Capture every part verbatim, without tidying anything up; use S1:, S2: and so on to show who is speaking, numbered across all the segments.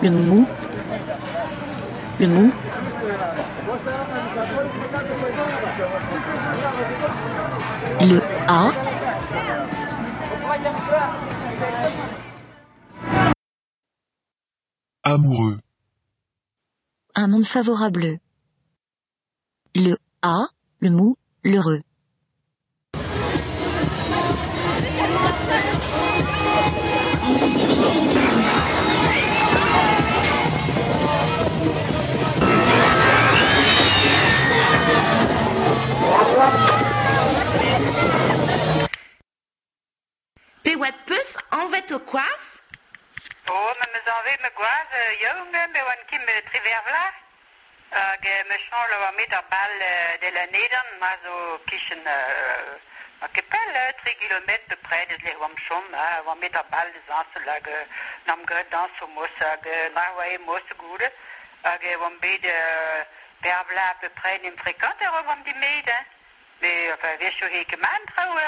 S1: le mou, le mou, le A,
S2: amoureux,
S1: un monde favorable, le A, le mou, l'heureux.
S3: Puis wat plus, on va te coiffe?
S4: Oh, men me zan weet me gwaaz, jongen, me wan kim me trivervla. Ag me chanle wa met ar bal de la Nederland, ma zo kischen, ma kepel, tre kilometer peu près, des le wam chom, wa met ar bal des ans, lag nam gred dans so mos, ag na wa e mos goede, ag wam bed pervla peu près nim fréquente, e wam di meid, mais enfin, wees jo heke man trouwe.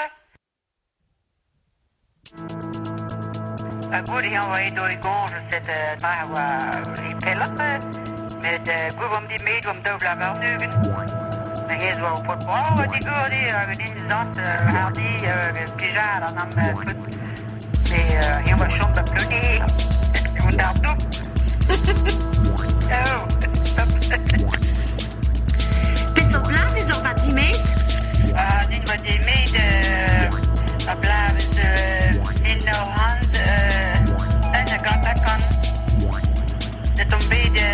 S4: Goed, gaan wij door de gonge zetten, daar waar die pillen, met goed om die meid om te blijven nugen. Dan is wel wat bouwen die goed, die hebben die zand, haar die pijara dan goed. Maar heel wat schon beplukken, en daar toe. Oh,
S3: Bist du blij is op wat die meid?
S4: Ah, niet wat die meid, blijven ze in de hand. C'est tombé de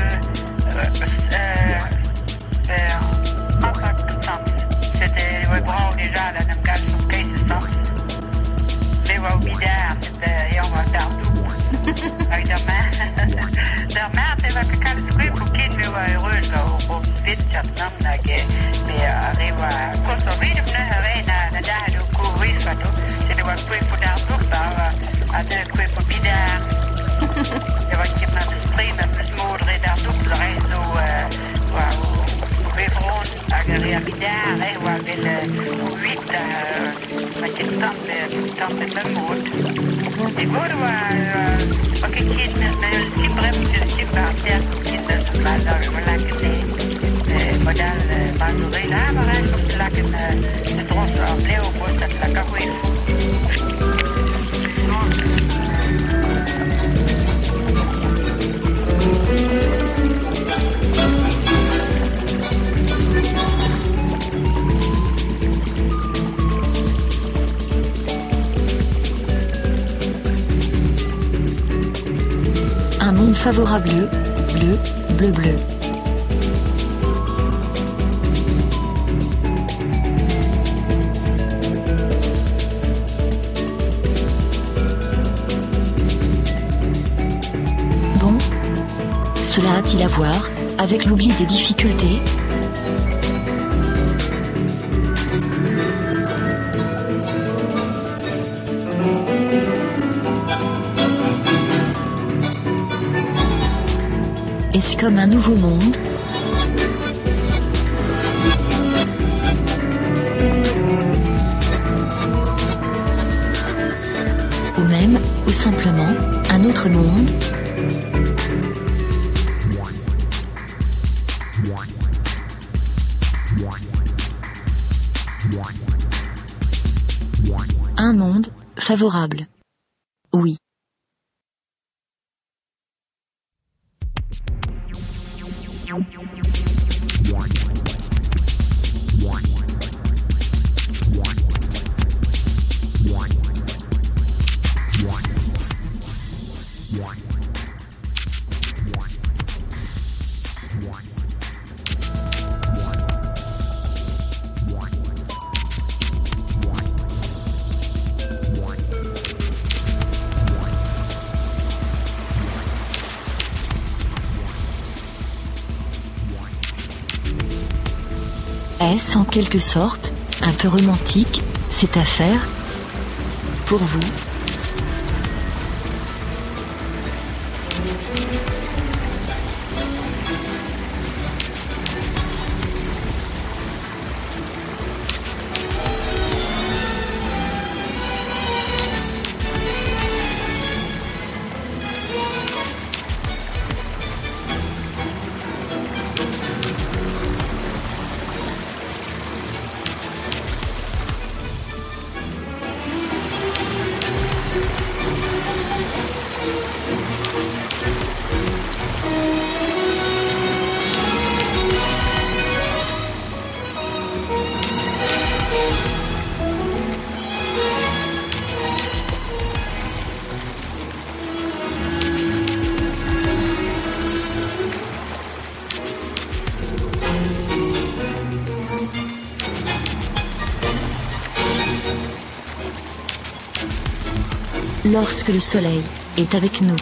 S4: c'était le bras déjà là dans le son case sens mais wa bidar c'était et on va faire tout avec la main la main c'est va que quand le truc pour qu'il me va heureux là au vite chat nam là que mais arriva cosa vide ne arena na da do couvrir ça tout c'est de quoi pour dar tout ça à de quoi pour bidar det var ikke med streamet med små der dubbel reise og og vi från ageria bidar jeg var vel vite med tante tante med mod det var var ikke kid med med simbre med simbre der kinder som var der var lagt det model bandurina var det lagt det trods og blev på at lagt ud
S1: un monde favorable, bleu, bleu, bleu. Bon, cela a-t-il à voir avec l'oubli des difficultés ? Est-ce comme un nouveau monde ? Ou même, ou simplement, un autre monde ? Un monde favorable. Oui. Est-ce en quelque sorte un peu romantique, cette affaire, pour vous ? Lorsque le soleil est avec nous.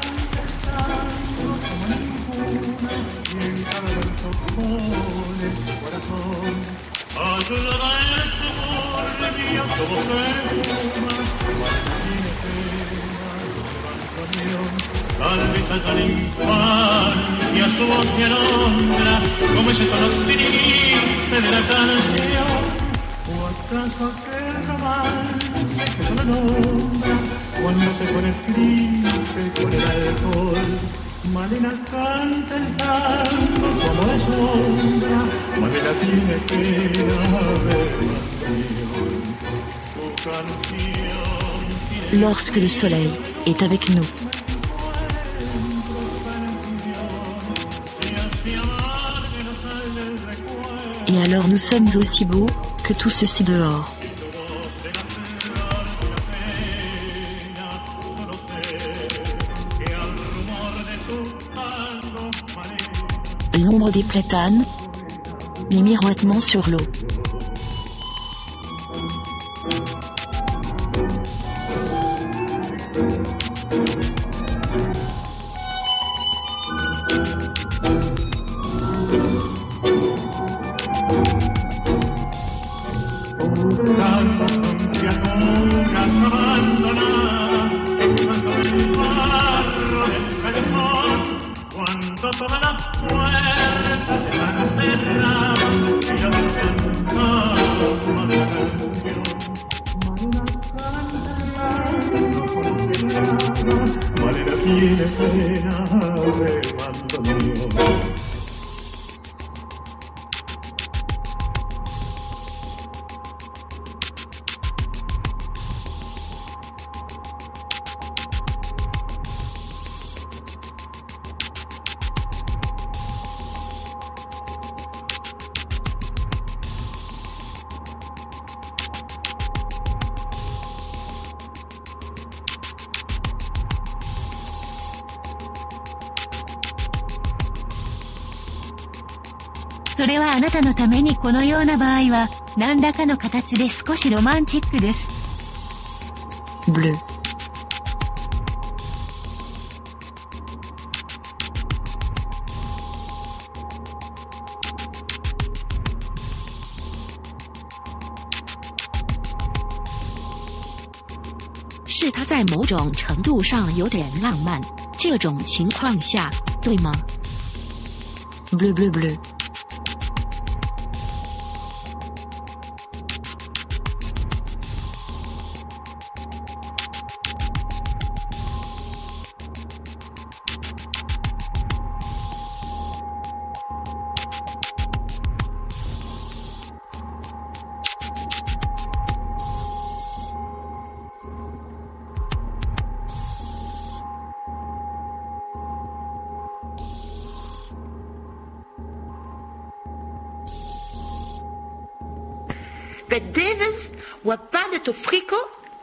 S2: Salvita all'infanzia, sogni all'ombra, come se conoscesse della canción. O acaso aquel romance que son l'ombra, cuando se pone triste con el alcohol. Malena canta el tango como es sombra, Malena tiene pena de canción. Su canción.
S1: Lorsque le soleil est avec nous. Et alors nous sommes aussi beaux que tout ceci dehors. L'ombre des platanes, les miroitements sur l'eau.
S5: それはあなたのためにこのような場合は、何らかの形で少しロマンチックです。
S1: Bleu.
S5: 是它在某种程度上有点浪漫，这种情况下，对吗？
S1: Bleu bleu bleu.
S3: Bet Davis, wat pas de to frico?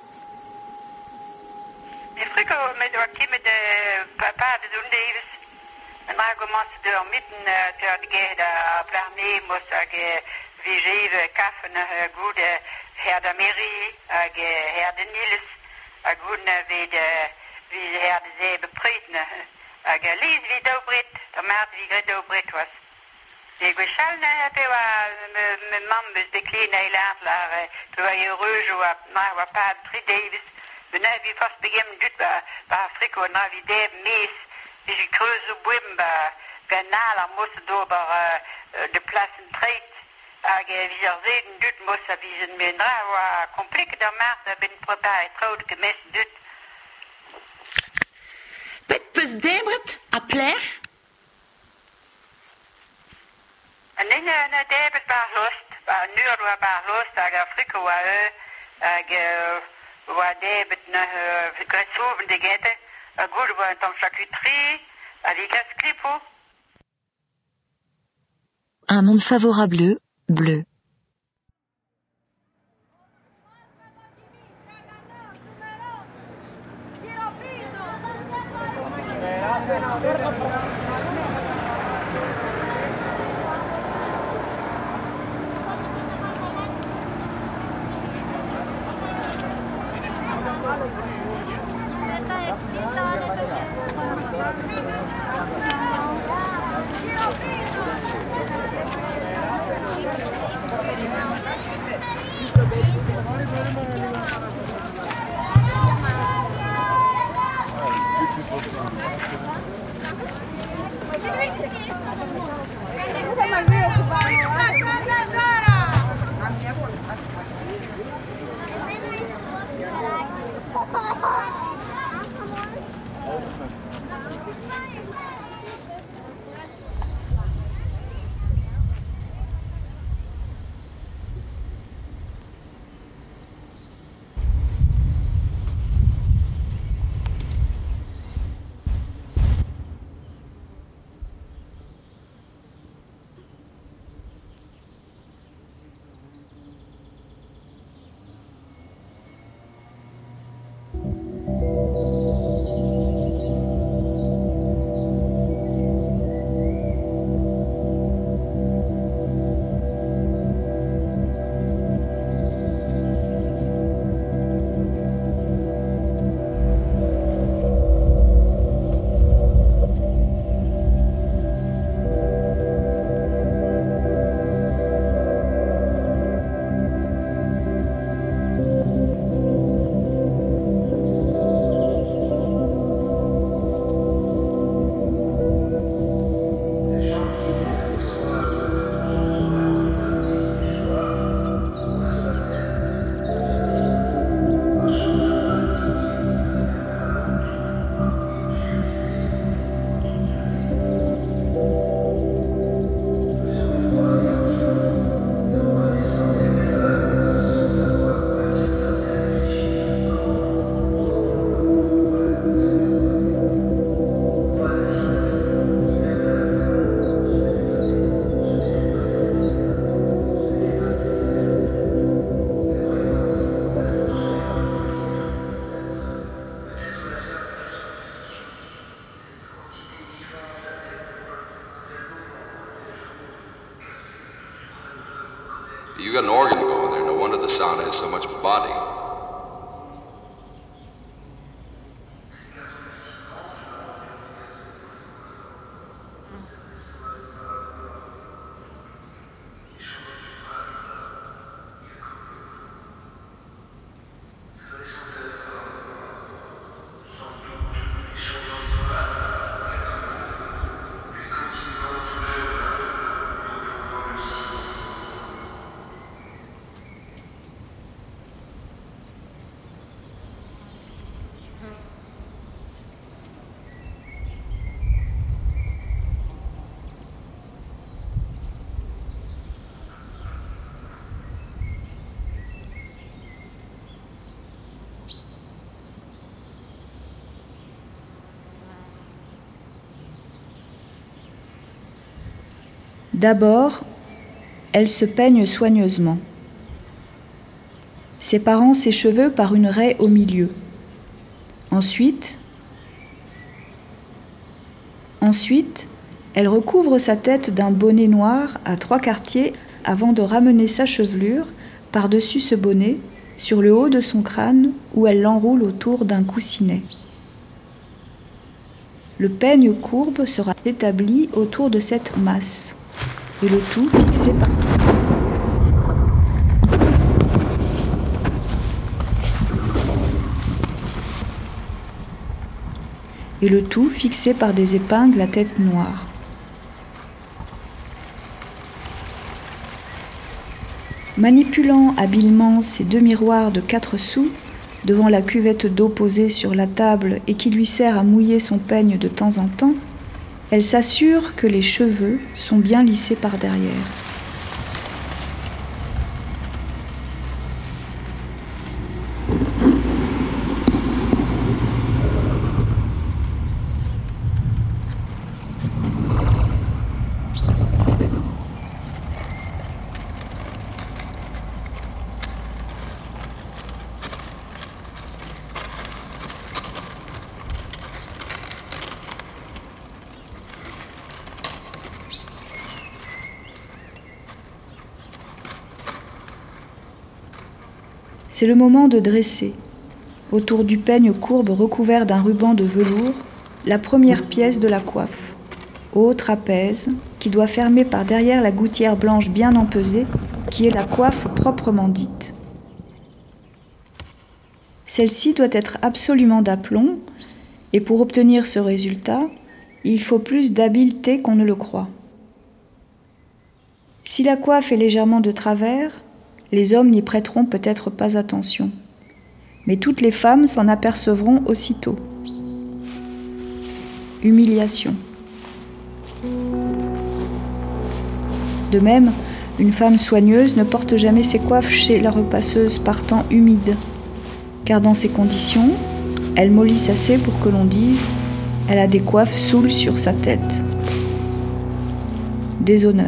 S4: De frico met wat kimme de papa de doen Davis. En maar commence door mitten ter de gede planee moest ik vigeven kaffen goede her de mairie, her de Niels, goede wie de wie her de zee bepreiten. Ik lees wie dobrit, de maat wie gret dobrit was. Ik was al net mijn man was de kleine eiland daar, toen wij heureux jouw maar wat pas drie Davis. We hebben wie vast beginnen dit bij Afrika en naar wie de mees, die je creuse op wim bij kanaal en moest door de plaatsen treed. Ik wie er zeden dit moest wie zijn meer naar wat compliqué de maat hebben preparé trouwde gemessen dit.
S3: Bet pus debret a plaer?
S4: En in de debet bij lost, bij nu er bij lost, ik Afrika waar ik waar debet naar Gretsoven de gete, ik goed waar een charcuterie, avec un clipo.
S1: Un monde favorable, bleu.
S6: You got an organ going there. No wonder the sound has so much body.
S7: D'abord, elle se peigne soigneusement, séparant ses cheveux par une raie au milieu. Ensuite, ensuite, elle recouvre sa tête d'un bonnet noir à trois quartiers avant de ramener sa chevelure par-dessus ce bonnet sur le haut de son crâne où elle l'enroule autour d'un coussinet. Le peigne courbe sera établi autour de cette masse et le tout fixé par et le tout fixé par des épingles à tête noire. Manipulant habilement ces deux miroirs de quatre sous devant la cuvette d'eau posée sur la table et qui lui sert à mouiller son peigne de temps en temps, elle s'assure que les cheveux sont bien lissés par derrière. C'est le moment de dresser, autour du peigne courbe recouvert d'un ruban de velours, la première pièce de la coiffe, haut trapèze, qui doit fermer par derrière la gouttière blanche bien empesée, qui est la coiffe proprement dite. Celle-ci doit être absolument d'aplomb, et pour obtenir ce résultat, il faut plus d'habileté qu'on ne le croit. Si la coiffe est légèrement de travers, les hommes n'y prêteront peut-être pas attention, mais toutes les femmes s'en apercevront aussitôt. Humiliation. De même, une femme soigneuse ne porte jamais ses coiffes chez la repasseuse partant humide, car dans ces conditions, elles mollissent assez pour que l'on dise « elle a des coiffes saoules sur sa tête ». Déshonneur.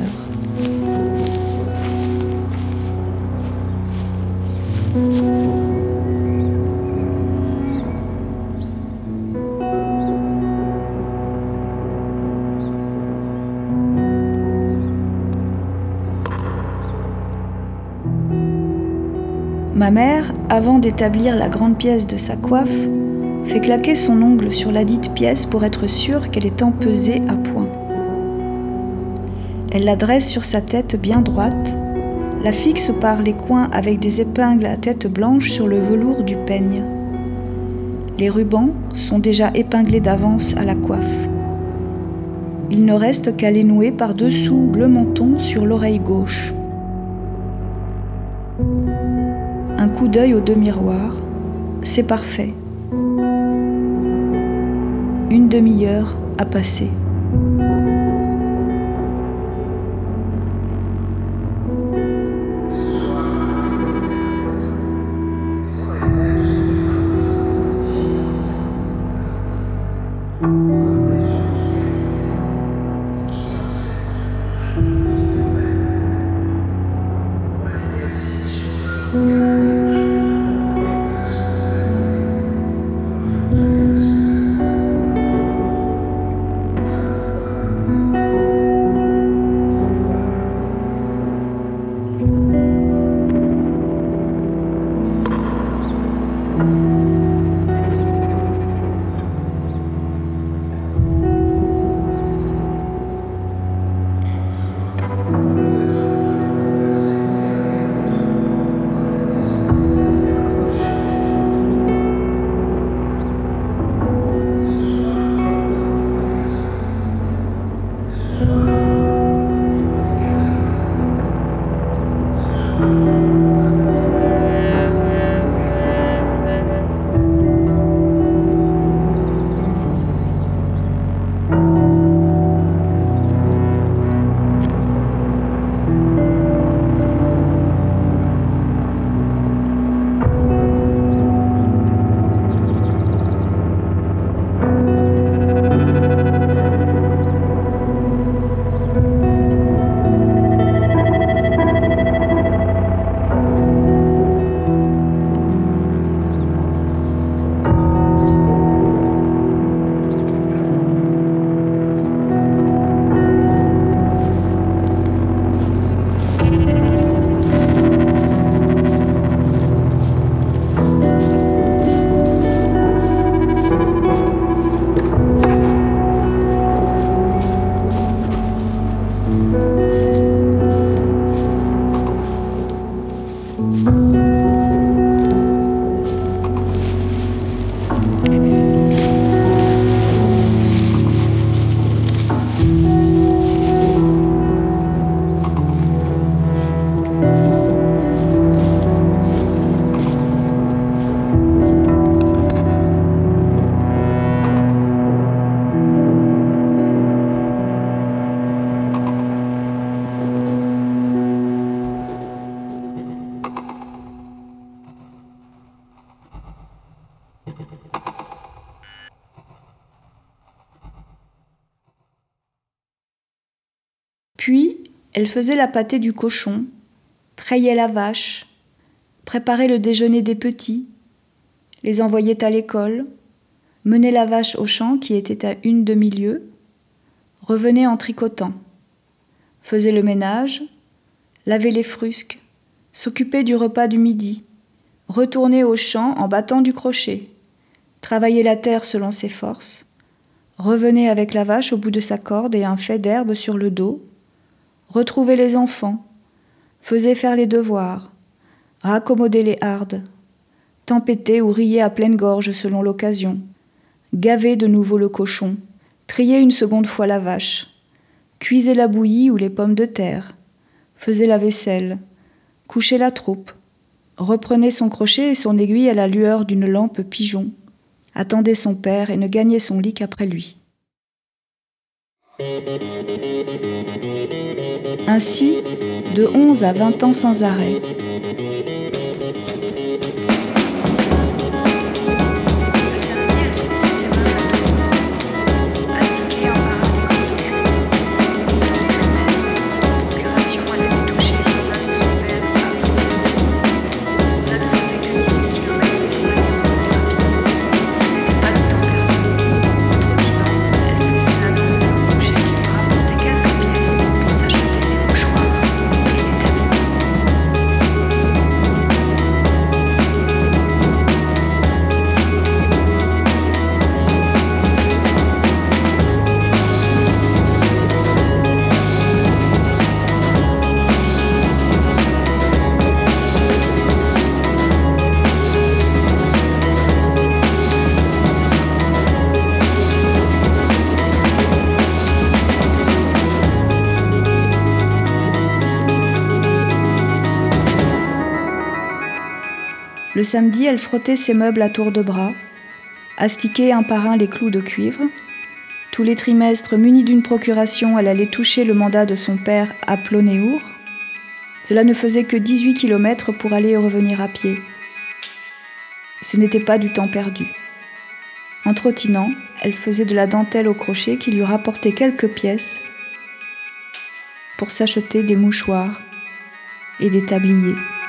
S7: Ma mère, avant d'établir la grande pièce de sa coiffe, fait claquer son ongle sur la dite pièce pour être sûre qu'elle est empesée à point. Elle la dresse sur sa tête bien droite, la fixe par les coins avec des épingles à tête blanche sur le velours du peigne. Les rubans sont déjà épinglés d'avance à la coiffe. Il ne reste qu'à les nouer par-dessous le menton sur l'oreille gauche. Un coup d'œil au demi-miroir, c'est parfait. Une demi-heure a passé. Puis, elle faisait la pâtée du cochon, trayait la vache, préparait le déjeuner des petits, les envoyait à l'école, menait la vache au champ qui était à une demi-lieue, revenait en tricotant, faisait le ménage, lavait les frusques, s'occupait du repas du midi, retourner au champ en battant du crochet, travailler la terre selon ses forces, revenait avec la vache au bout de sa corde et un fait d'herbe sur le dos, retrouvait les enfants, faisait faire les devoirs, raccommodait les hardes, tempêtait ou riait à pleine gorge selon l'occasion, gavait de nouveau le cochon, triait une seconde fois la vache, cuisait la bouillie ou les pommes de terre, faisait la vaisselle, couchait la troupe, reprenait son crochet et son aiguille à la lueur d'une lampe pigeon, attendait son père et ne gagnait son lit qu'après lui. Ainsi, de onze à vingt ans sans arrêt. Le samedi, elle frottait ses meubles à tour de bras, astiquait un par un les clous de cuivre. Tous les trimestres, munie d'une procuration, elle allait toucher le mandat de son père à Plonéour. Cela ne faisait que dix-huit kilomètres pour aller et revenir à pied. Ce n'était pas du temps perdu. En trottinant, elle faisait de la dentelle au crochet qui lui rapportait quelques pièces pour s'acheter des mouchoirs et des tabliers.